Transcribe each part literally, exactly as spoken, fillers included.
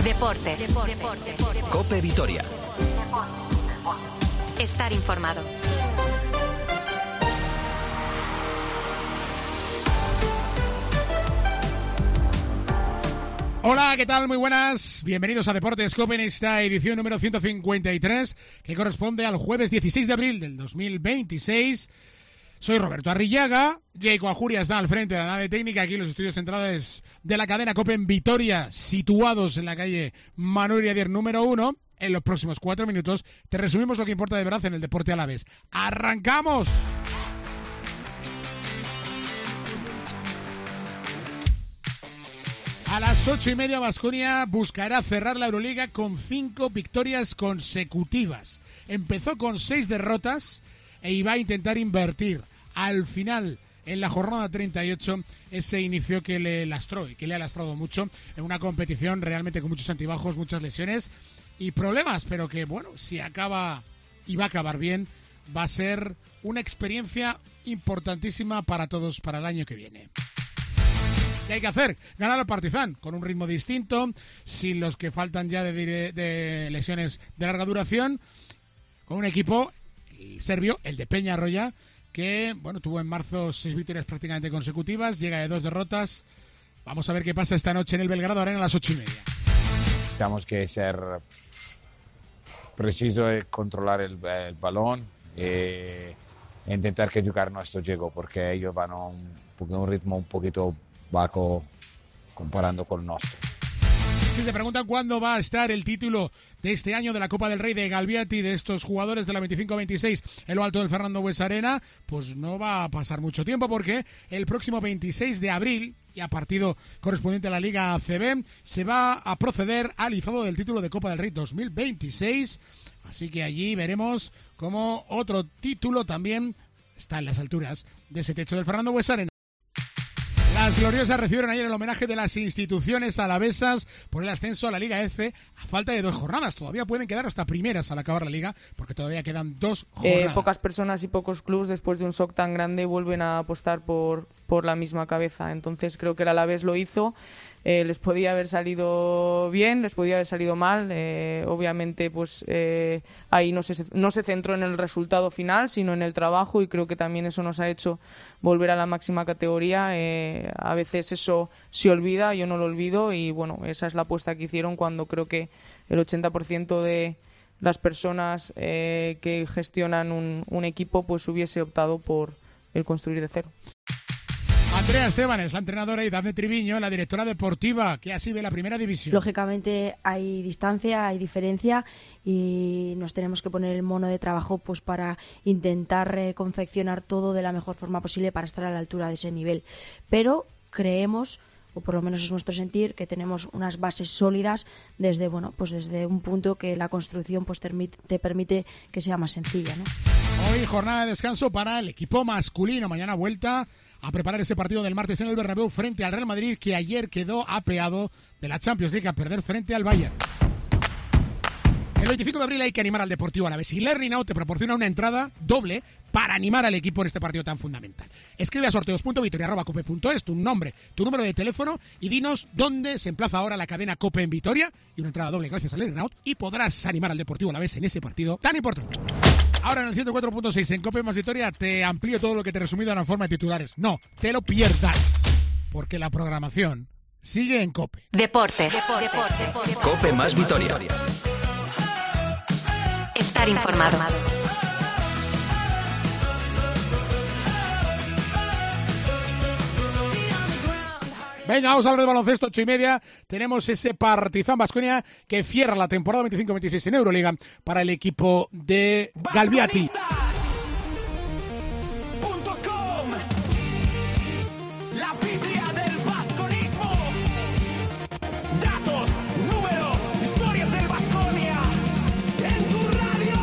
Deportes. Deportes. Deportes. COPE Vitoria. Estar informado. Hola, ¿qué tal? Muy buenas. Bienvenidos a Deportes COPE en esta edición número ciento cincuenta y tres, que corresponde al jueves dieciséis de abril del dos mil veintiséis. Soy Roberto Arrillaga. Jacob Ajuria está al frente de la nave técnica, aquí en los estudios centrales de la cadena COPE en Vitoria, situados en la calle Manuel Iriadier número uno. En los próximos cuatro minutos te resumimos lo que importa de verdad en el deporte alavés. ¡Arrancamos! A las ocho y media, Baskonia buscará cerrar la Euroliga con cinco victorias consecutivas. Empezó con seis derrotas e iba a intentar invertir. Al final, en la jornada treinta y ocho, ese inicio que le lastró y que le ha lastrado mucho en una competición realmente con muchos antibajos, muchas lesiones y problemas, pero que, bueno, si acaba y va a acabar bien, va a ser una experiencia importantísima para todos para el año que viene. ¿Qué hay que hacer? Ganar al Partizan con un ritmo distinto, sin los que faltan ya de, de, de lesiones de larga duración, con un equipo, el serbio, el de Peñarroya, que bueno tuvo en marzo seis victorias prácticamente consecutivas, llega de dos derrotas. Vamos a ver qué pasa esta noche en el Belgrado Arena a las ocho y media. Tenemos que ser precisos y controlar el, el balón e intentar que jugar nuestro juego, porque ellos van a un, un ritmo un poquito bajo comparando con nosotros. Si se preguntan cuándo va a estar el título de este año de la Copa del Rey de Galbiati, de estos jugadores de la veinticinco veintiséis en lo alto del Fernando Buesa Arena, pues no va a pasar mucho tiempo, porque el próximo veintiséis de abril, y a partido correspondiente a la Liga A C B, se va a proceder al izado del título de Copa del Rey dos mil veintiséis, así que allí veremos cómo otro título también está en las alturas de ese techo del Fernando Buesa Arena. Las gloriosas recibieron ayer el homenaje de las instituciones alavesas por el ascenso a la Liga F a falta de dos jornadas. Todavía pueden quedar hasta primeras al acabar la Liga, porque todavía quedan dos jornadas. Eh, pocas personas y pocos clubs después de un shock tan grande vuelven a apostar por, por la misma cabeza. Entonces creo que el Alavés lo hizo. Eh, les podía haber salido bien, les podía haber salido mal. Eh, obviamente, pues eh, ahí no se, no se centró en el resultado final, sino en el trabajo, y creo que también eso nos ha hecho volver a la máxima categoría. Eh, a veces eso se olvida, yo no lo olvido, y bueno, esa es la apuesta que hicieron cuando creo que el ochenta por ciento de las personas eh, que gestionan un, un equipo pues hubiese optado por el construir de cero. Andrea Esteban es la entrenadora, y Dafne Triviño, la directora deportiva, que así ve la primera división. Lógicamente hay distancia, hay diferencia, y nos tenemos que poner el mono de trabajo pues para intentar eh, confeccionar todo de la mejor forma posible para estar a la altura de ese nivel. Pero creemos, o por lo menos es nuestro sentir, que tenemos unas bases sólidas desde bueno pues desde un punto que la construcción pues te permite que sea más sencilla, ¿no? Hoy jornada de descanso para el equipo masculino. Mañana vuelta a preparar ese partido del martes en el Bernabéu frente al Real Madrid, que ayer quedó apeado de la Champions League a perder frente al Bayern. El veinticinco de abril hay que animar al Deportivo Alavés, y Learning Now te proporciona una entrada doble para animar al equipo en este partido tan fundamental. Escribe a sorteos punto vitoria arroba cope punto es tu nombre, tu número de teléfono, y dinos dónde se emplaza ahora la cadena COPE en Vitoria, y una entrada doble gracias a Learning Now, y podrás animar al Deportivo Alavés en ese partido tan importante. Ahora en el ciento cuatro punto seis en COPE más Vitoria te amplío todo lo que te he resumido en la forma de titulares. No te lo pierdas, porque la programación sigue en COPE. Deportes. Deportes. Deportes. COPE más Vitoria. Estar informado. Venga, vamos a hablar de baloncesto, ocho y media. Tenemos ese Partizan Baskonia que cierra la temporada veinticinco veintiséis en Euroliga para el equipo de Galbiati. La Biblia del basconismo. Datos, números, historias del Baskonia. En tu radio.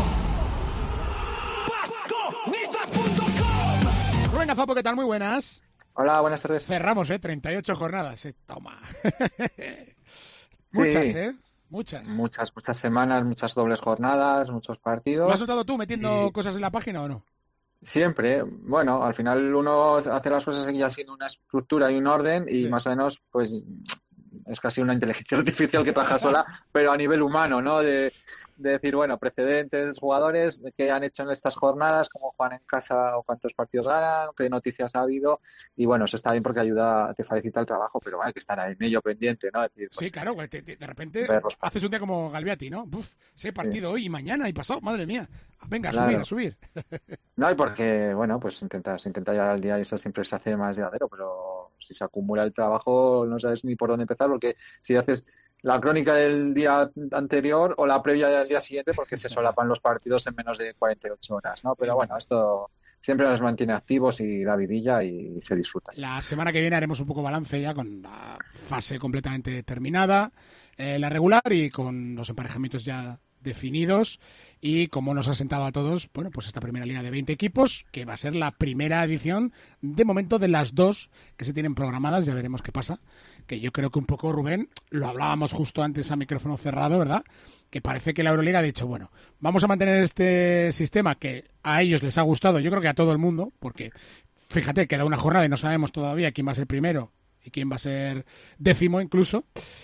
Basconistas punto com. Rubén Gazapo, ¿qué tal? Muy buenas. Hola, buenas tardes. Cerramos, ¿eh? treinta y ocho jornadas, ¿eh? Toma. Muchas, sí. ¿eh? Muchas. Muchas, muchas semanas, muchas dobles jornadas, muchos partidos. ¿Lo has notado tú metiendo y... cosas en la página o no? Siempre. Bueno, al final uno hace las cosas ya siendo una estructura y un orden, y sí. Más o menos, pues es casi una inteligencia artificial que trabaja sola, pero a nivel humano, ¿no? De, de decir, bueno, precedentes, jugadores, qué han hecho en estas jornadas, cómo juegan en casa o cuántos partidos ganan, qué noticias ha habido, y bueno, eso está bien porque ayuda, te facilita el trabajo, pero hay que estar ahí en ello pendiente, ¿no? Es decir, pues, sí, claro, te, te, de repente verlos. haces un día como Galviati, ¿no? Uf, ese partido sí. Hoy y mañana y pasado, madre mía. Venga, a claro. subir, a subir. No, y porque, bueno, pues intentas, intenta llegar al día y eso siempre se hace más llevadero, pero si se acumula el trabajo no sabes ni por dónde empezar, porque si haces la crónica del día anterior o la previa del día siguiente, porque se solapan los partidos en menos de cuarenta y ocho horas, ¿no? Pero bueno, esto siempre nos mantiene activos y da vidilla y se disfruta. La semana que viene haremos un poco balance ya con la fase completamente terminada, eh, la regular y con los emparejamientos ya definidos y como nos ha sentado a todos, bueno, pues esta primera liga de veinte equipos, que va a ser la primera edición de momento de las dos que se tienen programadas, ya veremos qué pasa, que yo creo que un poco, Rubén, lo hablábamos justo antes a micrófono cerrado, ¿verdad? Que parece que la Euroliga ha dicho, bueno, vamos a mantener este sistema que a ellos les ha gustado, yo creo que a todo el mundo, porque fíjate, queda una jornada y no sabemos todavía quién va a ser primero y quién va a ser décimo incluso,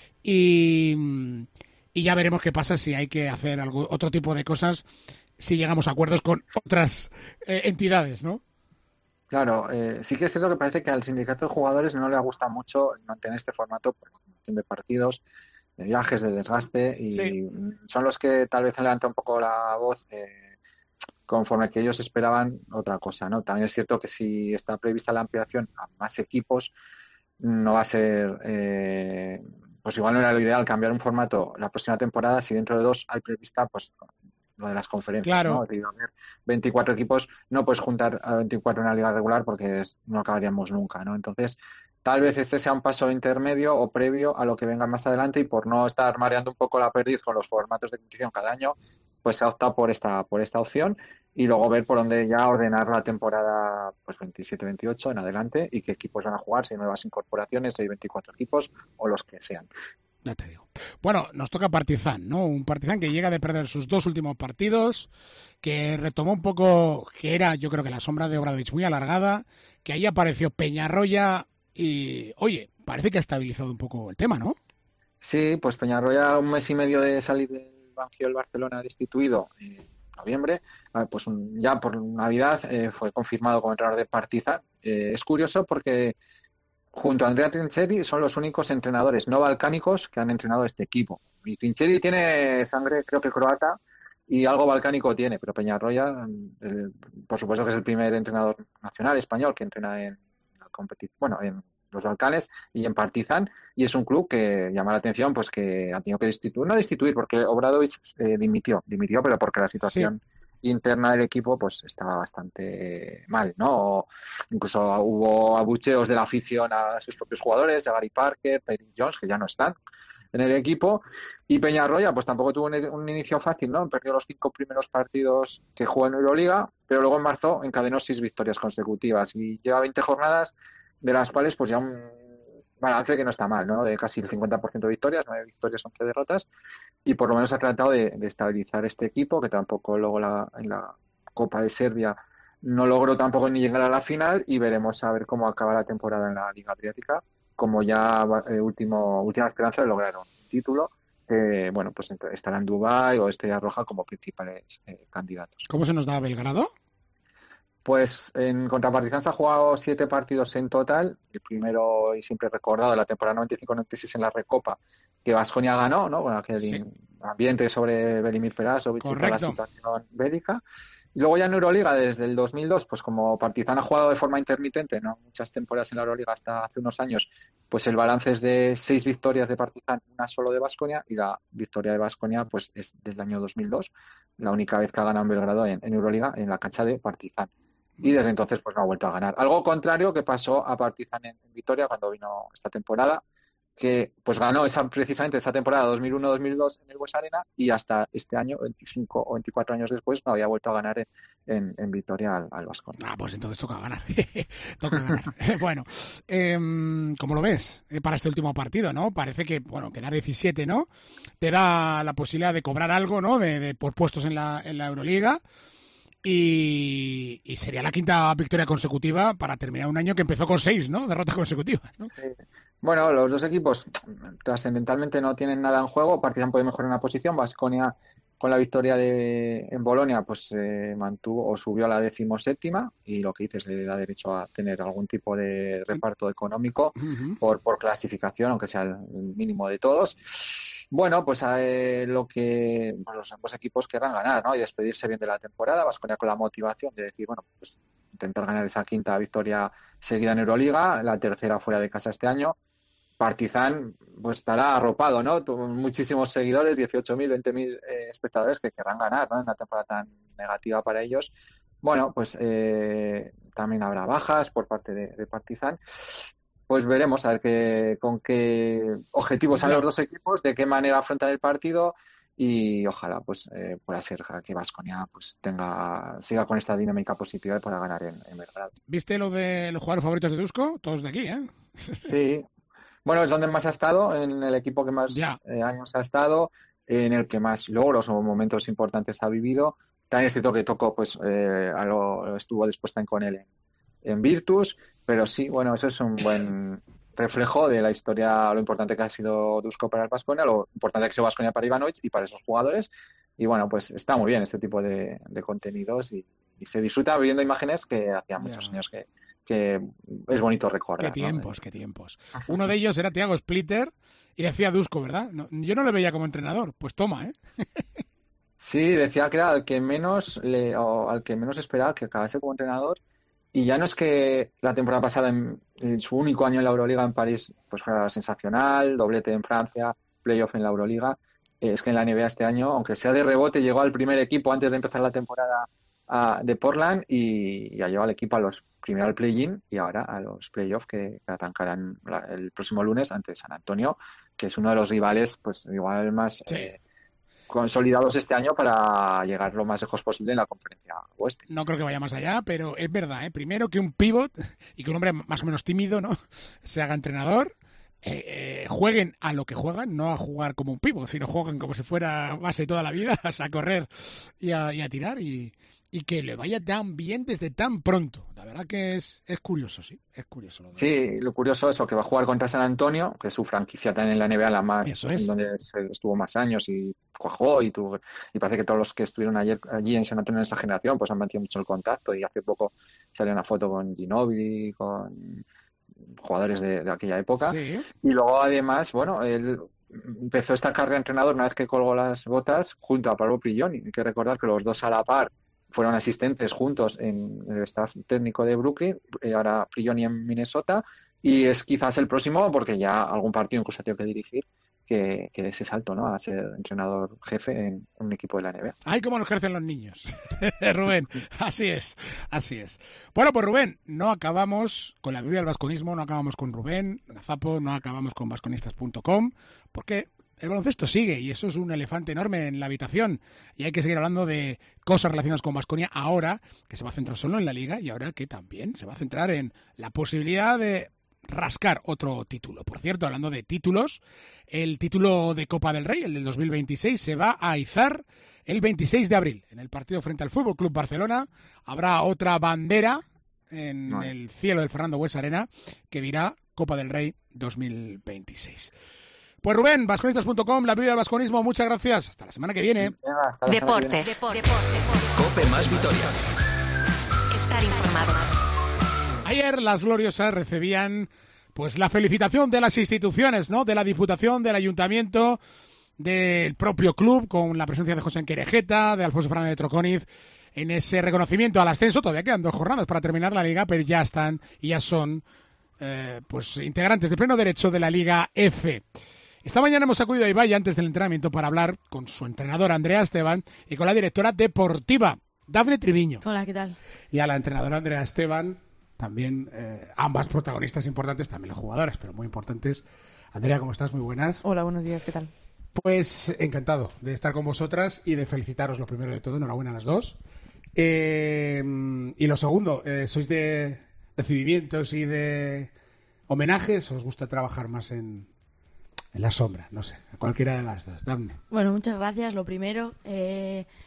y... Y ya veremos qué pasa si hay que hacer algo, otro tipo de cosas, si llegamos a acuerdos con otras eh, entidades, ¿no? Claro, eh, sí que es cierto que parece que al sindicato de jugadores no le gusta mucho mantener este formato por la acumulación de partidos, de viajes, de desgaste, y sí. Son los que tal vez levantan un poco la voz eh, conforme que ellos esperaban otra cosa, ¿no? También es cierto que si está prevista la ampliación a más equipos, no va a ser... Eh, pues igual no era lo ideal cambiar un formato la próxima temporada si dentro de dos hay prevista pues lo de las conferencias, claro. ¿no? Es decir, veinticuatro equipos, no puedes juntar a veinticuatro en una liga regular porque es, no acabaríamos nunca, ¿no? Entonces, tal vez este sea un paso intermedio o previo a lo que venga más adelante y por no estar mareando un poco la perdiz con los formatos de competición cada año, pues se ha optado por esta, por esta opción y luego ver por dónde ya ordenar la temporada pues veintisiete veintiocho en adelante y qué equipos van a jugar, si hay nuevas incorporaciones, si hay veinticuatro equipos o los que sean. Ya te digo. Bueno, nos toca Partizan, ¿no? Un Partizan que llega de perder sus dos últimos partidos, que retomó un poco, que era yo creo que la sombra de Obradović muy alargada, que ahí apareció Peñarroya y, oye, parece que ha estabilizado un poco el tema, ¿no? Sí, pues Peñarroya un mes y medio de salir del banquillo del Barcelona destituido en noviembre, pues un, ya por Navidad eh, fue confirmado como entrenador de Partizan. Eh, es curioso porque junto a Andrea Trincheri son los únicos entrenadores no balcánicos que han entrenado este equipo. Y Trincheri tiene sangre, creo que croata, y algo balcánico tiene, pero Peñarroya, el, por supuesto que es el primer entrenador nacional español que entrena en la competición, bueno, en los Balcanes y en Partizan, y es un club que llama la atención, pues que ha tenido que destituir, no destituir, porque Obradović eh, dimitió, dimitió, pero porque la situación sí. interna del equipo pues estaba bastante mal, ¿no? O incluso hubo abucheos de la afición a sus propios jugadores, Jabari Parker, Tyreek Jones, que ya no están en el equipo, y Peñarroya pues tampoco tuvo un, un inicio fácil, ¿no? Perdió los cinco primeros partidos que jugó en Euroliga, pero luego en marzo encadenó seis victorias consecutivas y lleva veinte jornadas, de las cuales pues ya un balance que no está mal, ¿no? De casi el cincuenta por ciento de victorias, nueve victorias, once derrotas, y por lo menos ha tratado de, de estabilizar este equipo, que tampoco luego la, en la Copa de Serbia no logró tampoco ni llegar a la final, y veremos a ver cómo acaba la temporada en la Liga Adriática, como ya eh, último última esperanza de lograr un título, que bueno, pues estará en Dubái o Estrella Roja como principales eh, candidatos. ¿Cómo se nos da Belgrado? Pues en contra Partizan se ha jugado siete partidos en total. El primero y siempre recordado de la temporada noventa y cinco noventa y seis en la Recopa, que Baskonia ganó, ¿no? Con aquel sí. ambiente sobre Velimir Perasovic y toda la situación bélica. Y luego ya en Euroliga, desde el dos mil dos, pues como Partizan ha jugado de forma intermitente, ¿no? Muchas temporadas en la Euroliga hasta hace unos años, pues el balance es de seis victorias de Partizan, una solo de Baskonia, y la victoria de Baskonia pues es del año dos mil dos, la única vez que ha ganado en Belgrado en, en Euroliga, en la cancha de Partizan. Y desde entonces pues no ha vuelto a ganar. Algo contrario que pasó a Partizan en, en Vitoria cuando vino esta temporada, que pues ganó esa, precisamente esa temporada dos mil uno dos mil dos en el Bues Arena, y hasta este año, veinticinco o veinticuatro años después, no había vuelto a ganar en, en, en Vitoria al, al Baskonia. Ah, pues entonces toca ganar. toca ganar. Bueno, eh, ¿cómo lo ves eh, para este último partido, no? Parece que, bueno, quedar diecisiete, ¿no? Te da la posibilidad de cobrar algo, ¿no? De, de por puestos en la, en la Euroliga. Y, y sería la quinta victoria consecutiva para terminar un año que empezó con seis, ¿no? Derrotas consecutivas, ¿no? Sí. Bueno, los dos equipos trascendentalmente no tienen nada en juego. Partizan puede mejorar una posición. Baskonia, con la victoria de en Bolonia, pues se eh, mantuvo o subió a la decimoséptima, y lo que dices le da derecho a tener algún tipo de reparto económico uh-huh. por, por clasificación, aunque sea el mínimo de todos. Bueno, pues eh, lo que pues los ambos equipos querrán ganar, ¿no? Y despedirse bien de la temporada. Baskonia con la motivación de decir, bueno, pues intentar ganar esa quinta victoria seguida en Euroliga, la tercera fuera de casa este año. Partizan pues estará arropado, ¿no? Muchísimos seguidores, dieciocho mil, veinte mil eh, espectadores que querrán ganar, ¿no? En una temporada tan negativa para ellos. Bueno, pues eh, también habrá bajas por parte de, de Partizan. Pues veremos a ver qué, con qué objetivos salen los dos equipos, de qué manera afrontan el partido, y ojalá pues eh, pueda ser que Baskonia pues tenga siga con esta dinámica positiva y pueda ganar en, en Belgrado. ¿Viste lo de los jugadores favoritos de Dusko? Todos de aquí, ¿eh? Sí. Bueno, es donde más ha estado, en el equipo que más eh, años ha estado, en el que más logros o momentos importantes ha vivido. También es cierto que tocó, pues, eh, a lo, estuvo después también con él en, en Virtus, pero sí, bueno, eso es un buen reflejo de la historia, lo importante que ha sido Dusko para el Baskonia, lo importante que ha sido Baskonia para Ivanovic y para esos jugadores. Y bueno, pues está muy bien este tipo de, de contenidos y, y se disfruta viendo imágenes que hacía muchos yeah. años que, que es bonito recordar. Qué tiempos, ¿no? qué tiempos. Uno de ellos era Thiago Splitter y decía Dusko, ¿verdad? No, yo no le veía como entrenador. Pues toma, ¿eh? Sí, decía que era al que menos le, o al que menos esperaba que acabase como entrenador. Y ya no es que la temporada pasada, en, en su único año en la Euroliga en París, pues fuera sensacional, doblete en Francia, playoff en la Euroliga. Eh, es que en la N B A este año, aunque sea de rebote, llegó al primer equipo antes de empezar la temporada a, de Portland y ya lleva al equipo a los primero al play-in y ahora a los playoffs que, que arrancarán la, el próximo lunes ante San Antonio, que es uno de los rivales pues igual más sí. eh, consolidados este año para llegar lo más lejos posible en la conferencia oeste. No creo que vaya más allá, pero es verdad, ¿eh? Primero que un pivot y que un hombre más o menos tímido, ¿no? Se haga entrenador, eh, eh, jueguen a lo que juegan, no a jugar como un pivot, sino jueguen como si fuera base toda la vida, o sea, a correr y a, y a tirar y, y que le vaya tan bien desde tan pronto. La verdad que es, es curioso, sí, es curioso. Lo sí, lo curioso es eso, que va a jugar contra San Antonio, que es su franquicia también en la N B A, la más, eso es. En donde estuvo más años y cuajó y tuvo, y parece que todos los que estuvieron ayer allí en San Antonio en esa generación pues han mantenido mucho el contacto, y hace poco salió una foto con Ginobili, con jugadores de, de aquella época. Sí. Y luego además, bueno, él empezó esta carrera de entrenador una vez que colgó las botas junto a Pablo Prigioni. Hay que recordar que los dos a la par fueron asistentes juntos en el staff técnico de Brooklyn, y ahora Prigioni en Minnesota, y es quizás el próximo, porque ya algún partido incluso ha tenido que dirigir, que, que ese salto, ¿no? A ser entrenador jefe en, en un equipo de la N B A. Ay, cómo lo ejercen los niños. Rubén, así es, así es. Bueno, pues Rubén, no acabamos con la Biblia del vasconismo, no acabamos con Rubén Gazapo, no acabamos con vasconistas punto com, porque el baloncesto sigue y eso es un elefante enorme en la habitación y hay que seguir hablando de cosas relacionadas con Baskonia ahora, que se va a centrar solo en la Liga, y ahora que también se va a centrar en la posibilidad de rascar otro título. Por cierto, hablando de títulos, el título de Copa del Rey, el del dos mil veintiséis, se va a izar el veintiséis de abril. En el partido frente al Fútbol Club Barcelona habrá otra bandera en no. el cielo del Fernando Buesa Arena que dirá Copa del Rey dos mil veintiséis. Pues Rubén, vasconistas punto com, la Biblia del vasconismo, muchas gracias. Hasta la semana que viene. Venga, hasta la Deportes. semana que viene. Deportes. Cope más Vitoria. Estar informado. Ayer las gloriosas recibían pues la felicitación de las instituciones, ¿no? De la Diputación, del Ayuntamiento, del propio club, con la presencia de José Enquerejeta, de Alfonso Fernández de Troconiz, en ese reconocimiento al ascenso. Todavía quedan dos jornadas para terminar la Liga, pero ya están y ya son eh, pues integrantes de pleno derecho de la Liga F. Esta mañana hemos acudido a Ibai antes del entrenamiento para hablar con su entrenador Andrea Esteban y con la directora deportiva Dafne Triviño. Hola, ¿qué tal? Y a la entrenadora Andrea Esteban, también eh, ambas protagonistas importantes, también las jugadoras, pero muy importantes. Andrea, ¿cómo estás? Muy buenas. Hola, buenos días, ¿qué tal? Pues encantado de estar con vosotras y de felicitaros lo primero de todo. Enhorabuena a las dos. Eh, y lo segundo, eh, ¿sois de recibimientos y de homenajes o os gusta trabajar más en... en la sombra? No sé, a cualquiera de las dos. Dame. Bueno, muchas gracias. Lo primero, eh,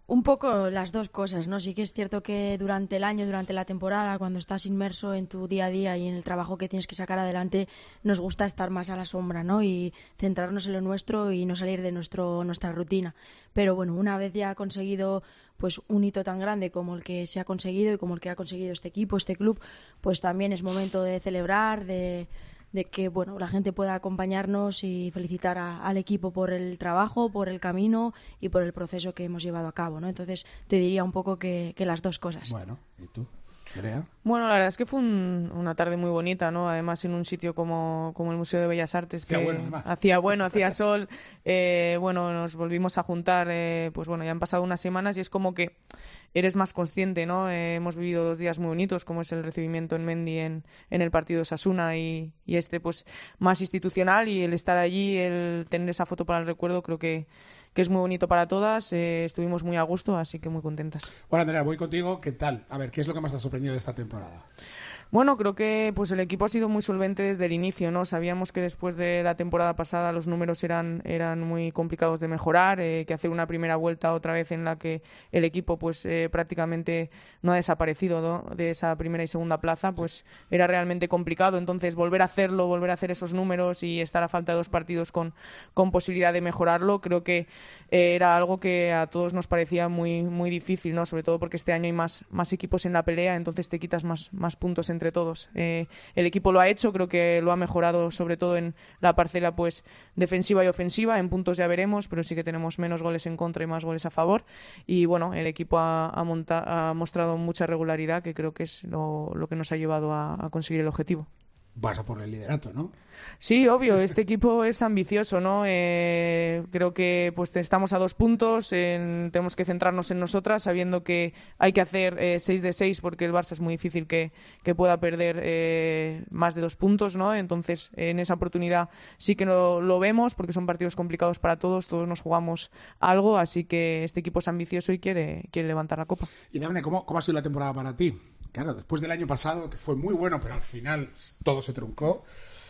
Un poco las dos cosas, ¿no? Sí que es cierto que durante el año, durante la temporada, cuando estás inmerso en tu día a día y en el trabajo que tienes que sacar adelante, nos gusta estar más a la sombra, ¿no? Y centrarnos en lo nuestro y no salir de nuestro nuestra rutina. Pero bueno, una vez ya conseguido pues un hito tan grande como el que se ha conseguido y como el que ha conseguido este equipo, este club, pues también es momento de celebrar, de de que bueno la gente pueda acompañarnos y felicitar a, al equipo por el trabajo, por el camino y por el proceso que hemos llevado a cabo, ¿no? Entonces te diría un poco que, que las dos cosas. Bueno, ¿y tú, Nerea? Bueno, la verdad es que fue un, una tarde muy bonita, ¿no? Además en un sitio como, como el Museo de Bellas Artes, que hacía bueno, hacía bueno, hacía sol, eh, bueno, nos volvimos a juntar, eh, pues bueno, ya han pasado unas semanas y es como que eres más consciente, ¿no? Eh, hemos vivido dos días muy bonitos, como es el recibimiento en Mendy en, en el partido de Osasuna y, y este, pues, más institucional, y el estar allí, el tener esa foto para el recuerdo, creo que, que es muy bonito para todas. Eh, estuvimos muy a gusto, así que muy contentas. Bueno, Andrea, voy contigo. ¿Qué tal? A ver, ¿qué es lo que más te ha sorprendido de esta temporada? Bueno, creo que pues el equipo ha sido muy solvente desde el inicio, ¿no? Sabíamos que después de la temporada pasada los números eran, eran muy complicados de mejorar, eh, que hacer una primera vuelta otra vez en la que el equipo pues eh, prácticamente no ha desaparecido, ¿no? De esa primera y segunda plaza, pues era realmente complicado. Entonces volver a hacerlo, volver a hacer esos números y estar a falta de dos partidos con, con posibilidad de mejorarlo, creo que eh, era algo que a todos nos parecía muy, muy difícil, ¿no? Sobre todo porque este año hay más, más equipos en la pelea, entonces te quitas más, más puntos entre entre todos. Eh, el equipo lo ha hecho, creo que lo ha mejorado sobre todo en la parcela pues defensiva y ofensiva. En puntos ya veremos, pero sí que tenemos menos goles en contra y más goles a favor. Y bueno, el equipo ha, ha, monta, ha mostrado mucha regularidad, que creo que es lo, lo que nos ha llevado a, a conseguir el objetivo. Vas a por el liderato, ¿no? Sí, obvio, este equipo es ambicioso, ¿no? Eh, creo que pues estamos a dos puntos, en, tenemos que centrarnos en nosotras, sabiendo que hay que hacer eh, seis de seis, porque el Barça es muy difícil que, que pueda perder eh, más de dos puntos, ¿no? Entonces, en esa oportunidad sí que lo, lo vemos, porque son partidos complicados para todos, todos nos jugamos algo, así que este equipo es ambicioso y quiere, quiere levantar la copa. Y Dafne, ¿cómo, ¿cómo ha sido la temporada para ti? Claro, después del año pasado, que fue muy bueno, pero al final todo se truncó.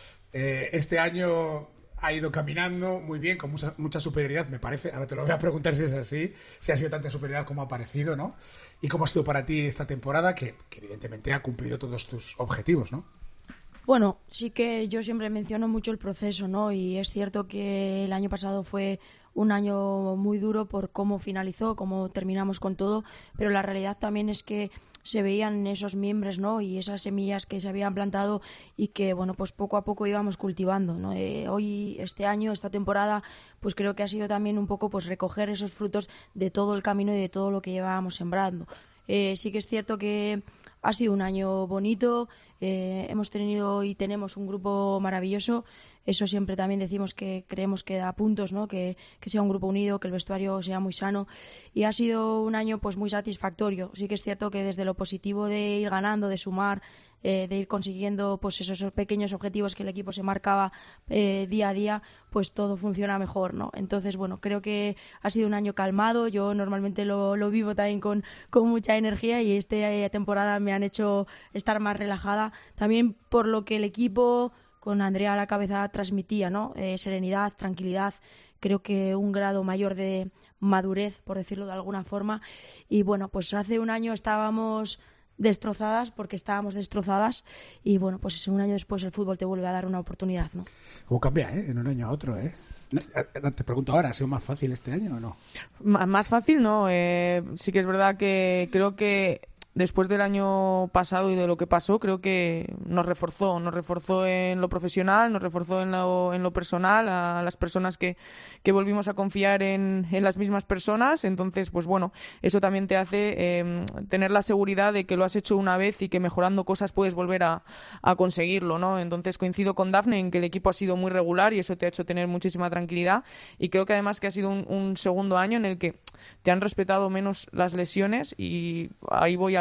Eh, este año ha ido caminando muy bien, con mucha, mucha superioridad, me parece. Ahora te lo voy a preguntar si es así, si ha sido tanta superioridad como ha parecido, ¿no? Y cómo ha sido para ti esta temporada, que, que evidentemente ha cumplido todos tus objetivos, ¿no? Bueno, sí que yo siempre menciono mucho el proceso, ¿no? Y es cierto que el año pasado fue un año muy duro por cómo finalizó, cómo terminamos con todo, pero la realidad también es que se veían esos miembros, ¿no? Y esas semillas que se habían plantado y que, bueno, pues poco a poco íbamos cultivando, ¿no? Eh, hoy, este año, esta temporada, pues creo que ha sido también un poco pues recoger esos frutos de todo el camino y de todo lo que llevábamos sembrando. Eh, sí que es cierto que ha sido un año bonito, eh, hemos tenido y tenemos un grupo maravilloso. Eso siempre también decimos que creemos que da puntos, ¿no? Que, que sea un grupo unido, que el vestuario sea muy sano, y ha sido un año pues muy satisfactorio. Sí que es cierto que desde lo positivo de ir ganando, de sumar, eh, de ir consiguiendo pues esos pequeños objetivos que el equipo se marcaba eh, día a día, pues todo funciona mejor, ¿no? Entonces, bueno, creo que ha sido un año calmado. Yo normalmente lo, lo vivo también con, con mucha energía, y esta eh, temporada me han hecho estar más relajada, también por lo que el equipo con Andrea a la cabeza transmitía, ¿no? Eh, serenidad, tranquilidad, creo que un grado mayor de madurez, por decirlo de alguna forma. Y bueno, pues hace un año estábamos destrozadas, porque estábamos destrozadas, y bueno, pues un año después el fútbol te vuelve a dar una oportunidad, ¿no? ¿Cómo cambia, eh? En un año a otro, ¿eh? Te pregunto ahora, ¿ha sido más fácil este año o no? M- más fácil no, eh, sí que es verdad que creo que después del año pasado y de lo que pasó, creo que nos reforzó, nos reforzó en lo profesional, nos reforzó en lo, en lo personal, a las personas que, que volvimos a confiar en, en las mismas personas. Entonces, pues bueno, eso también te hace eh, tener la seguridad de que lo has hecho una vez y que mejorando cosas puedes volver a, a conseguirlo, ¿no? Entonces coincido con Dafne en que el equipo ha sido muy regular y eso te ha hecho tener muchísima tranquilidad, y creo que además que ha sido un, un segundo año en el que te han respetado menos las lesiones, y ahí voy a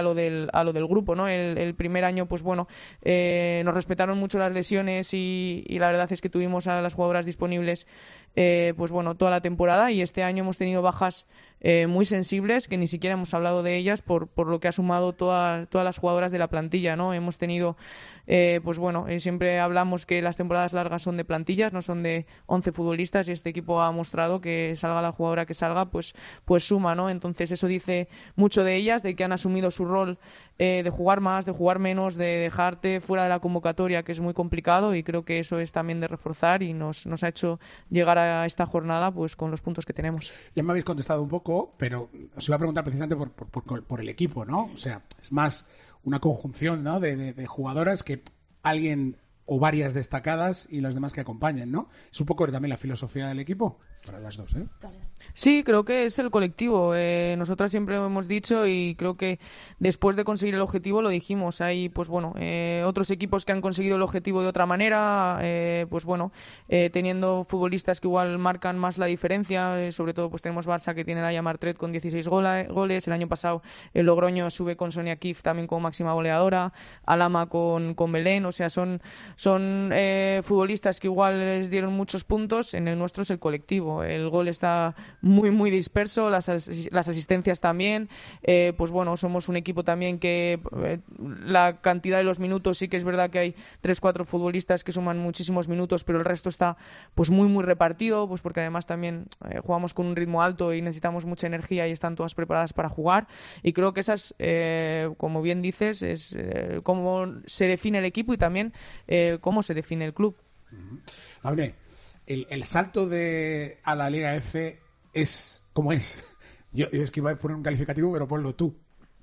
a lo del, a lo del grupo, ¿no? El, el primer año, pues bueno, eh, nos respetaron mucho las lesiones y, y la verdad es que tuvimos a las jugadoras disponibles eh, pues bueno, toda la temporada, y este año hemos tenido bajas eh, muy sensibles que ni siquiera hemos hablado de ellas por, por lo que ha sumado toda, todas las jugadoras de la plantilla, ¿no? Hemos tenido, eh, pues bueno, eh, siempre hablamos que las temporadas largas son de plantillas, no son de once futbolistas, y este equipo ha mostrado que salga la jugadora que salga, pues, pues suma, ¿no? Entonces eso dice mucho de ellas, de que han asumido su rol eh, de jugar más, de jugar menos, de dejarte fuera de la convocatoria, que es muy complicado, y creo que eso es también de reforzar y nos, nos ha hecho llegar a esta jornada pues con los puntos que tenemos. Ya me habéis contestado un poco, pero os iba a preguntar precisamente por, por, por, por el equipo, ¿no? O sea, es más una conjunción, ¿no? de, de, de jugadoras que alguien o varias destacadas y los demás que acompañen, ¿no? Es un poco también la filosofía del equipo, para las dos, ¿eh? Sí, creo que es el colectivo. Eh, nosotras siempre lo hemos dicho y creo que después de conseguir el objetivo lo dijimos. Hay, pues bueno, eh, otros equipos que han conseguido el objetivo de otra manera, eh, pues bueno, eh, teniendo futbolistas que igual marcan más la diferencia. Eh, sobre todo, pues tenemos Barça, que tiene a Laia Martret con dieciséis gola, goles. El año pasado el Logroño sube con Sonia Kif también como máxima goleadora. Alama con, con Belén. O sea, son, son eh, futbolistas que igual les dieron muchos puntos. En el nuestro es el colectivo. El gol está muy muy disperso, las, as las asistencias también, eh, pues bueno, somos un equipo también que eh, la cantidad de los minutos, sí que es verdad que hay tres cuatro futbolistas que suman muchísimos minutos, pero el resto está pues muy muy repartido, pues porque además también eh, jugamos con un ritmo alto y necesitamos mucha energía y están todas preparadas para jugar, y creo que esas, eh, como bien dices, es eh, cómo se define el equipo y también eh, cómo se define el club. Uh-huh. El, el salto de a la Liga F es como es. Yo, yo es que iba a poner un calificativo, pero ponlo tú.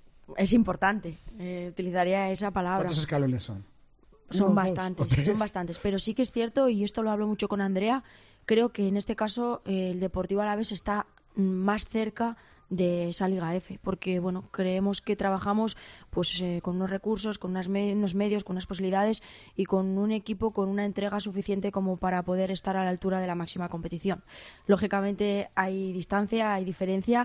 Es importante. Eh, utilizaría esa palabra. ¿Cuántos escalones son? Son Uno, bastantes, dos, son bastantes. Pero sí que es cierto, y esto lo hablo mucho con Andrea, creo que en este caso eh, el Deportivo Alavés está más cerca de esa Liga F, porque bueno, creemos que trabajamos pues eh, con unos recursos, con unas me unos medios, con unas posibilidades y con un equipo con una entrega suficiente como para poder estar a la altura de la máxima competición. Lógicamente hay distancia, hay diferencia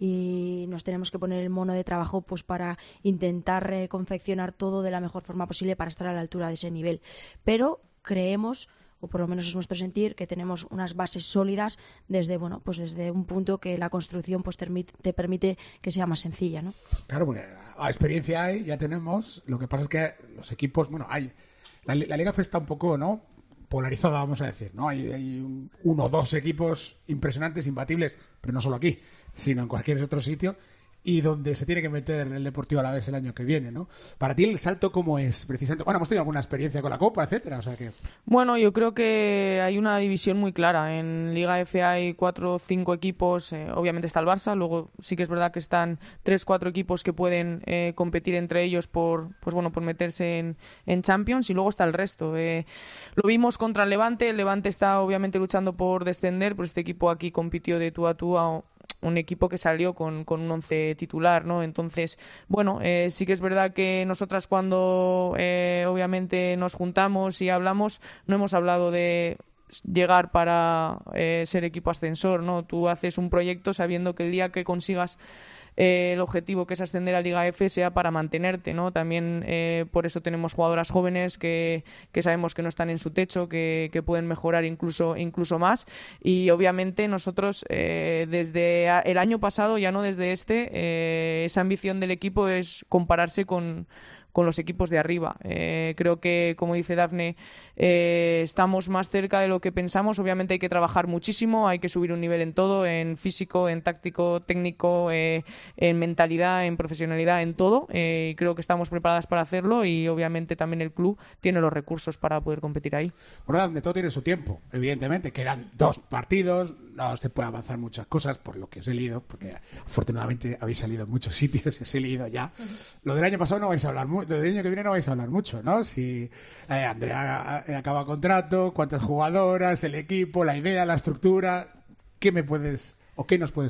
y nos tenemos que poner el mono de trabajo pues para intentar eh, confeccionar todo de la mejor forma posible para estar a la altura de ese nivel. Pero creemos, o por lo menos es nuestro sentir, que tenemos unas bases sólidas desde bueno pues desde un punto que la construcción pues te permite, te permite que sea más sencilla, ¿no? Claro, porque a experiencia hay, ya tenemos. Lo que pasa es que los equipos, bueno, hay la, la Liga F está un poco, ¿no?, polarizada, vamos a decir, ¿no? Hay, hay un, uno o dos equipos impresionantes, imbatibles, pero no solo aquí, sino en cualquier otro sitio, y donde se tiene que meter el Deportivo Alavés el año que viene, ¿no? Para ti el salto, ¿cómo es? Precisamente, bueno, hemos tenido alguna experiencia con la Copa, etcétera, o sea que... Bueno, yo creo que hay una división muy clara. En Liga F hay cuatro o cinco equipos, eh, obviamente está el Barça, luego sí que es verdad que están tres, cuatro equipos que pueden eh, competir entre ellos por, pues bueno, por meterse en, en Champions, y luego está el resto. Eh, lo vimos contra el Levante, el Levante está obviamente luchando por descender, pero este equipo aquí compitió de tú a tú a un equipo que salió con, con un once titular, ¿no? Entonces, bueno, eh, sí que es verdad que nosotras cuando eh, obviamente nos juntamos y hablamos, no hemos hablado de llegar para eh, ser equipo ascensor, ¿no? Tú haces un proyecto sabiendo que el día que consigas Eh, el objetivo, que es ascender a Liga F, sea para mantenerte, ¿no? También eh, por eso tenemos jugadoras jóvenes que, que sabemos que no están en su techo, que, que pueden mejorar incluso, incluso más, y obviamente nosotros eh, desde el año pasado, ya no desde este, eh, esa ambición del equipo es compararse con con los equipos de arriba. Eh, creo que, como dice Dafne, eh, estamos más cerca de lo que pensamos. Obviamente hay que trabajar muchísimo, hay que subir un nivel en todo, en físico, en táctico, técnico, eh, en mentalidad, en profesionalidad, en todo. Eh, y creo que estamos preparadas para hacerlo, y obviamente también el club tiene los recursos para poder competir ahí. Bueno, de todo tiene su tiempo, evidentemente. Quedan dos partidos, no se puede avanzar muchas cosas por lo que os he leído, porque afortunadamente habéis salido en muchos sitios y os he leído ya. Lo del año pasado no vais a hablar mucho. Lo del año que viene no vais a hablar mucho, ¿no? Si eh, Andrea acaba contrato, cuántas jugadoras, el equipo, la idea, la estructura, ¿qué me puedes o qué nos puedes contar?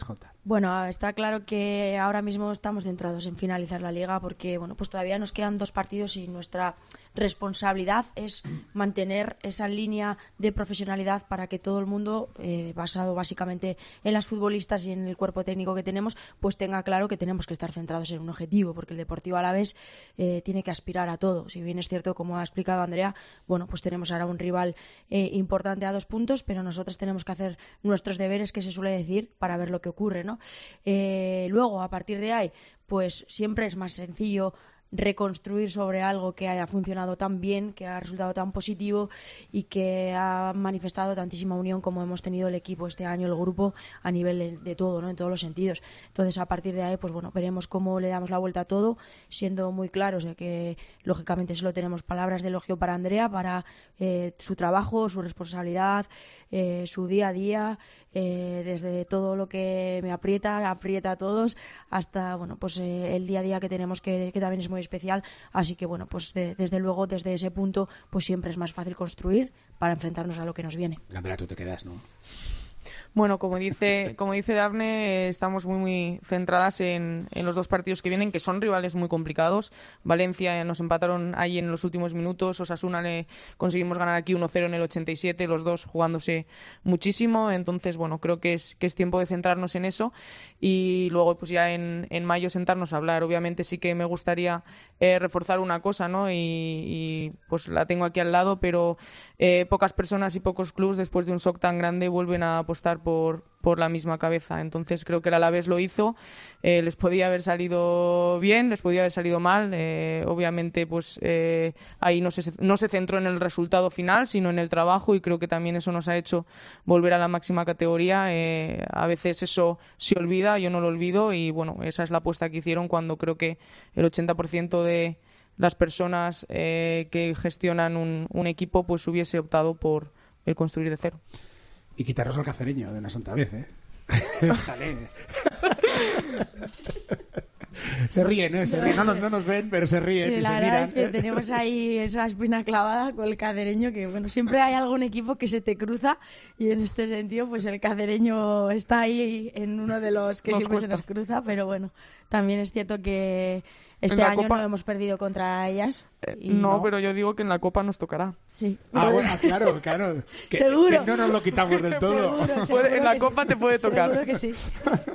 Bueno, está claro que ahora mismo estamos centrados en finalizar la liga porque bueno, pues todavía nos quedan dos partidos y nuestra responsabilidad es mantener esa línea de profesionalidad para que todo el mundo, eh, basado básicamente en las futbolistas y en el cuerpo técnico que tenemos, pues tenga claro que tenemos que estar centrados en un objetivo, porque el Deportivo Alavés eh, tiene que aspirar a todo. Si bien es cierto, como ha explicado Andrea, bueno, pues tenemos ahora un rival eh, importante a dos puntos, pero nosotros tenemos que hacer nuestros deberes, que se suele decir, para ver lo que ocurre, ¿no? Eh, luego, a partir de ahí, pues siempre es más sencillo reconstruir sobre algo que haya funcionado tan bien, que ha resultado tan positivo y que ha manifestado tantísima unión como hemos tenido el equipo este año, el grupo, a nivel de, de todo, ¿no? En todos los sentidos. Entonces, a partir de ahí, pues bueno, veremos cómo le damos la vuelta a todo, siendo muy claros de que, lógicamente, solo tenemos palabras de elogio para Andrea, para eh, su trabajo, su responsabilidad, eh, su día a día, eh, desde todo lo que me aprieta, aprieta a todos, hasta, bueno, pues eh, el día a día que tenemos, que, que también es muy especial. Así que bueno, pues de, desde luego desde ese punto pues siempre es más fácil construir para enfrentarnos a lo que nos viene. Andrea, tú te quedas, ¿no? Bueno, como dice, como dice Dafne, estamos muy muy centradas en, en los dos partidos que vienen, que son rivales muy complicados. Valencia nos empataron ahí en los últimos minutos, Osasuna le conseguimos ganar aquí uno cero en el ochenta y siete, los dos jugándose muchísimo. Entonces, bueno, creo que es que es tiempo de centrarnos en eso y luego pues ya en, en mayo sentarnos a hablar. Obviamente sí que me gustaría eh, reforzar una cosa, ¿no? Y, y pues la tengo aquí al lado, pero eh, pocas personas y pocos clubs después de un shock tan grande vuelven a apostar por, por la misma cabeza. Entonces creo que el Alavés lo hizo, eh, les podía haber salido bien, les podía haber salido mal, eh, obviamente pues eh, ahí no se, no se centró en el resultado final, sino en el trabajo, y creo que también eso nos ha hecho volver a la máxima categoría. Eh, a veces eso se olvida, yo no lo olvido, y bueno, esa es la apuesta que hicieron cuando creo que el ochenta por ciento de las personas eh, que gestionan un, un equipo pues hubiese optado por el construir de cero. Y quitaros al cacereño de una santa vez, ¿eh? Ojalá. Se ríen, ¿eh? Se ríen. No, nos, no nos ven, pero se ríen. Sí, y la se verdad miran. es que tenemos ahí esa espina clavada con el cacereño, que bueno, siempre hay algún equipo que se te cruza, y en este sentido pues el cacereño está ahí en uno de los que Nos siempre cuesta. se nos cruza, pero bueno, también es cierto que este la año Copa- no hemos perdido contra ellas. Eh, y no, pero yo digo que en la Copa nos tocará. Sí. Ah, bueno, claro, claro. Que, Seguro. que no nos lo quitamos del todo. Seguro, Puede- seguro en la que Copa sí. te puede tocar. Seguro que sí.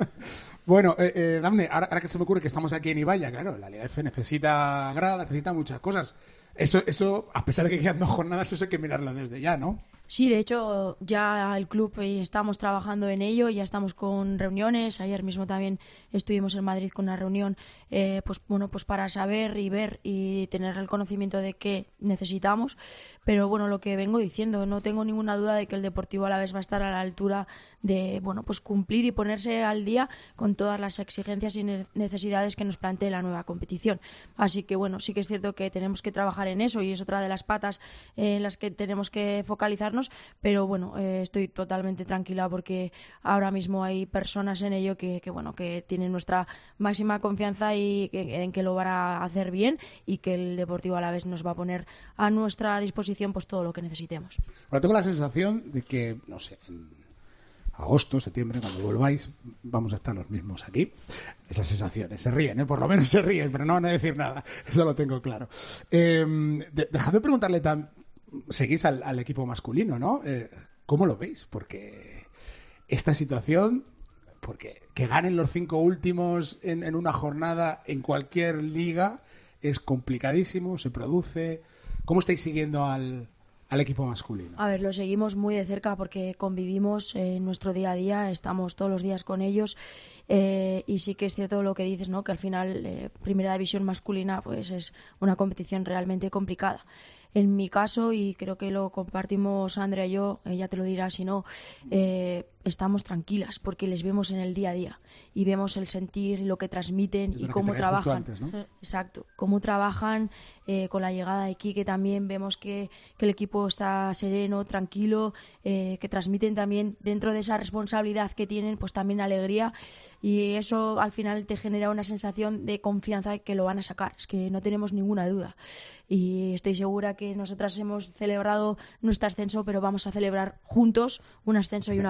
Bueno, eh, eh, Dafne, ahora, ahora que se me ocurre que estamos aquí en Ibaya, claro, la Liga F necesita grada, necesita muchas cosas. Eso, eso, a pesar de que quedan dos jornadas, eso hay que mirarlo desde ya, ¿no? Sí, de hecho, ya el club eh, estamos trabajando en ello, ya estamos con reuniones. Ayer mismo también estuvimos en Madrid con una reunión, eh, pues bueno, pues para saber y ver y tener el conocimiento de qué necesitamos. Pero bueno, lo que vengo diciendo, no tengo ninguna duda de que el Deportivo Alavés va a estar a la altura de, bueno, pues cumplir y ponerse al día con todas las exigencias y ne- necesidades que nos plantee la nueva competición. Así que bueno, sí que es cierto que tenemos que trabajar en eso, y es otra de las patas eh, en las que tenemos que focalizarnos. Pero bueno, eh, estoy totalmente tranquila porque ahora mismo hay personas en ello que, que bueno, que tienen nuestra máxima confianza y que, en que lo van a hacer bien, y que el Deportivo Alavés nos va a poner a nuestra disposición pues todo lo que necesitemos. Ahora tengo la sensación de que, no sé, en agosto, septiembre, cuando volváis, vamos a estar los mismos aquí. Esas sensaciones, se ríen, ¿eh? Por lo menos se ríen, pero no van a decir nada. Eso lo tengo claro. Eh, de, dejad de preguntarle tan... Seguís al, al equipo masculino, ¿no? Eh, ¿Cómo lo veis? Porque esta situación, porque que ganen los cinco últimos en, en una jornada en cualquier liga es complicadísimo, se produce. ¿Cómo estáis siguiendo al, al equipo masculino? A ver, lo seguimos muy de cerca porque convivimos en nuestro día a día, estamos todos los días con ellos, eh, y sí que es cierto lo que dices, ¿no? Que al final eh, Primera División masculina pues es una competición realmente complicada. En mi caso, y creo que lo compartimos Andrea y yo, ella te lo dirá si no, eh, estamos tranquilas porque les vemos en el día a día y vemos el sentir, lo que transmiten Es y verdad cómo que traías justo trabajan. antes, ¿no? Exacto, cómo trabajan. Eh, con la llegada de Quique también vemos que, que el equipo está sereno, tranquilo, eh, que transmiten también dentro de esa responsabilidad que tienen, pues también alegría, y eso al final te genera una sensación de confianza de que lo van a sacar, es que no tenemos ninguna duda. Y estoy segura que nosotras hemos celebrado nuestro ascenso, pero vamos a celebrar juntos un ascenso y una ¿Verdad? Que permanencia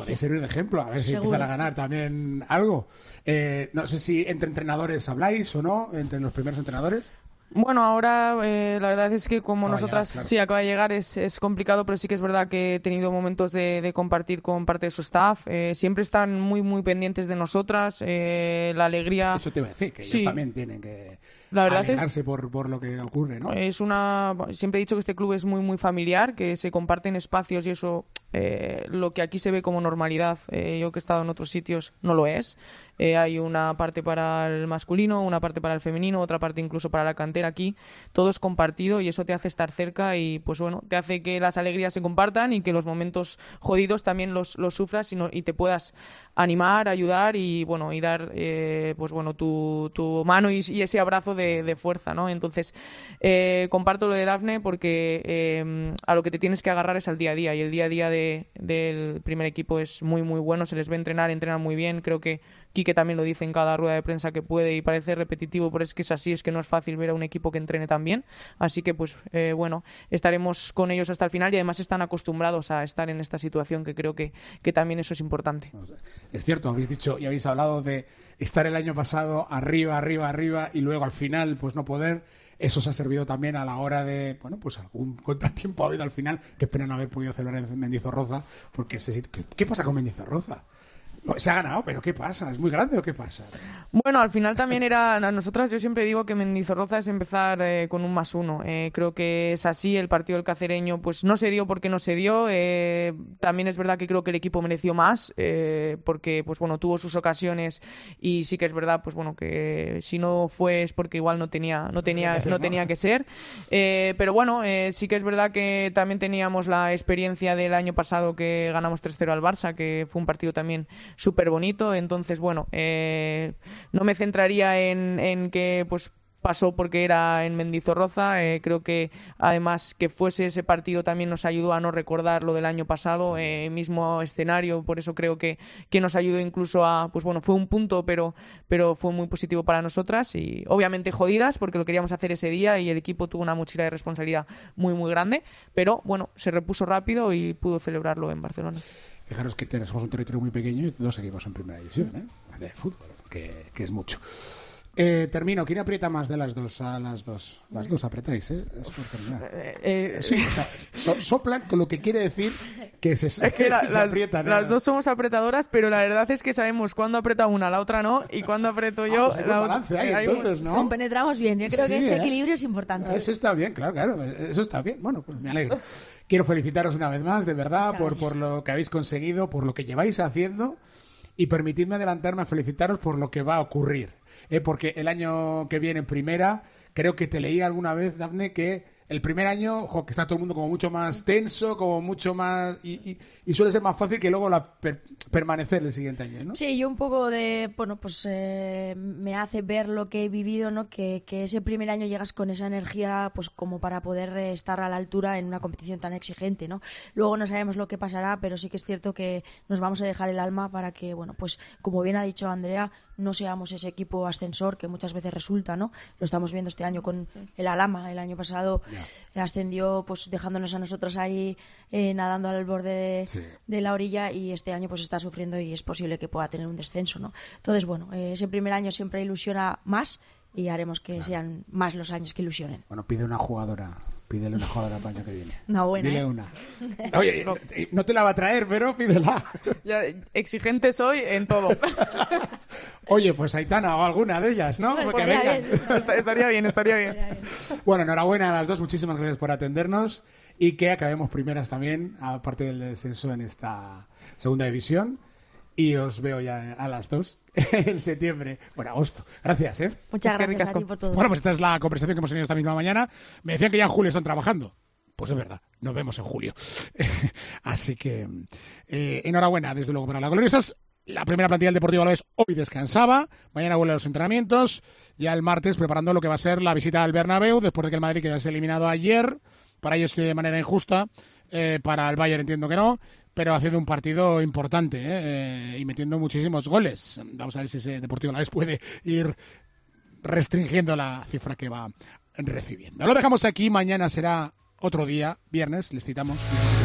podéis servir de ejemplo, a ver si Seguro. empiezan a ganar también algo. Eh, no sé si entre entrenadores habláis o no, entre los primeros entrenadores. Bueno, ahora eh, la verdad es que como Acaba de nosotras, llegar, claro. sí, acaba de llegar, es, es complicado, pero sí que es verdad que he tenido momentos de, de compartir con parte de su staff. Eh, siempre están muy, muy pendientes de nosotras. Eh, la alegría... Eso te iba a decir, que ellos Sí. también tienen que La verdad es- alegrarse por, por lo que ocurre, ¿no? Es una, siempre he dicho que este club es muy muy familiar, que se comparten espacios y eso, eh, lo que aquí se ve como normalidad, eh, yo que he estado en otros sitios no lo es. Eh, hay una parte para el masculino, una parte para el femenino, otra parte incluso para la cantera. Aquí todo es compartido y eso te hace estar cerca y pues bueno, te hace que las alegrías se compartan y que los momentos jodidos también los, los sufras y, no- y te puedas animar, ayudar y bueno, y dar eh, pues bueno tu, tu mano y, y ese abrazo de, de fuerza, ¿no? Entonces eh, comparto lo de Dafne porque eh, a lo que te tienes que agarrar es al día a día y el día a día de, del primer equipo es muy muy bueno, se les ve entrenar, entrenan muy bien, creo que Quique también lo dice en cada rueda de prensa que puede y parece repetitivo, pero es que es así, es que no es fácil ver a un equipo que entrene tan bien, así que pues eh, bueno, estaremos con ellos hasta el final y además están acostumbrados a estar en esta situación que creo que, que también eso es importante. Es cierto, habéis dicho y habéis hablado de estar el año pasado arriba, arriba, arriba y luego al final pues no poder. Eso os ha servido también a la hora de, bueno, pues algún contratiempo ha habido al final, que espero no haber podido celebrar en Mendizorroza, porque se, ¿qué, ¿qué pasa con Mendizorroza? Se ha ganado, pero ¿qué pasa? ¿Es muy grande o qué pasa? Bueno, al final también era, a nosotras yo siempre digo que Mendizorroza es empezar eh, con un más uno. Eh, creo que es así, el partido del Cacereño pues no se dio porque no se dio. Eh, también es verdad que creo que el equipo mereció más eh, porque pues bueno tuvo sus ocasiones y sí que es verdad pues bueno que si no fue es porque igual no tenía no tenía que ser, no ¿no? tenía que ser. Eh, pero bueno eh, sí que es verdad que también teníamos la experiencia del año pasado que ganamos tres cero al Barça, que fue un partido también súper bonito, entonces bueno eh, no me centraría en, en que pues pasó porque era en Mendizorroza, eh, creo que además que fuese ese partido también nos ayudó a no recordar lo del año pasado, eh, mismo escenario, por eso creo que, que nos ayudó incluso a, pues bueno, fue un punto pero, pero fue muy positivo para nosotras y obviamente jodidas porque lo queríamos hacer ese día y el equipo tuvo una mochila de responsabilidad muy muy grande, pero bueno, se repuso rápido y pudo celebrarlo en Barcelona. Fijaros que tenemos un territorio muy pequeño y dos equipos en primera división, ¿eh? De fútbol, que, que es mucho. Eh, termino. ¿Quién aprieta más de las dos? A las dos. Las dos apretáis, ¿eh? Es por terminar. Eh, Sí, o sea, so- soplan con lo que quiere decir que se, Es que la- se las, aprietan. ¿eh? las dos somos apretadoras, pero la verdad es que sabemos cuándo aprieta una, la otra no, y cuándo aprieto yo. Ah, pues hay buen la otra- balance ahí, hay un- entonces, ¿no? Compenetramos bien. Yo creo Sí, que ese ¿eh? equilibrio es importante. Eso está bien, claro, claro. Eso está bien. Bueno, pues me alegro. Quiero felicitaros una vez más, de verdad, Muchas por, gracias. por lo que habéis conseguido, por lo que lleváis haciendo y permitidme adelantarme a felicitaros por lo que va a ocurrir. ¿eh? Porque el año que viene en primera, creo que te leí alguna vez, Dafne, que el primer año, jo, que está todo el mundo como mucho más tenso, como mucho más... Y, y, y suele ser más fácil que luego la per- permanecer el siguiente año, ¿no? Sí, yo un poco de, bueno, pues eh, me hace ver lo que he vivido, ¿no? Que, que ese primer año llegas con esa energía, pues como para poder eh, estar a la altura en una competición tan exigente, ¿no? Luego no sabemos lo que pasará, pero sí que es cierto que nos vamos a dejar el alma para que, bueno, pues como bien ha dicho Andrea, no seamos ese equipo ascensor que muchas veces resulta, ¿no? Lo estamos viendo este año con el Alhama, el año pasado ascendió pues dejándonos a nosotros ahí eh, nadando al borde de, Sí. de la orilla y este año pues está sufriendo y es posible que pueda tener un descenso, ¿no? Entonces, bueno, eh, ese primer año siempre ilusiona más y haremos que sean más los años que ilusionen. Bueno, pide una jugadora. Pídele una jugadora para el año que viene. Una buena, Dile ¿eh? una. Oye, no te la va a traer, pero pídela. Ya, exigente soy en todo. Oye, pues Aitana o alguna de ellas, ¿no? Pues Porque estaría vengan. bien. Est- estaría bien, estaría bien. Bueno, enhorabuena a las dos. Muchísimas gracias por atendernos y que acabemos primeras también, aparte del descenso en esta segunda división. Y os veo ya a las dos en septiembre, bueno, agosto. Gracias, ¿eh? Muchas Es que gracias a ricasco. ti por todo. Bueno, pues esta es la conversación que hemos tenido esta misma mañana. Me decían que ya en julio están trabajando. Pues es verdad, nos vemos en julio. Así que eh, enhorabuena, desde luego, para las gloriosas. La primera plantilla del Deportivo Alavés hoy descansaba. Mañana vuelven los entrenamientos. Ya el martes preparando lo que va a ser la visita al Bernabéu, después de que el Madrid quedase eliminado ayer. Para ellos de manera injusta. Eh, para el Bayern entiendo que no. Pero haciendo un partido importante ¿eh? Eh, y metiendo muchísimos goles. Vamos a ver si ese Deportivo Alavés puede ir restringiendo la cifra que va recibiendo. Lo dejamos aquí. Mañana será otro día, viernes. Les citamos.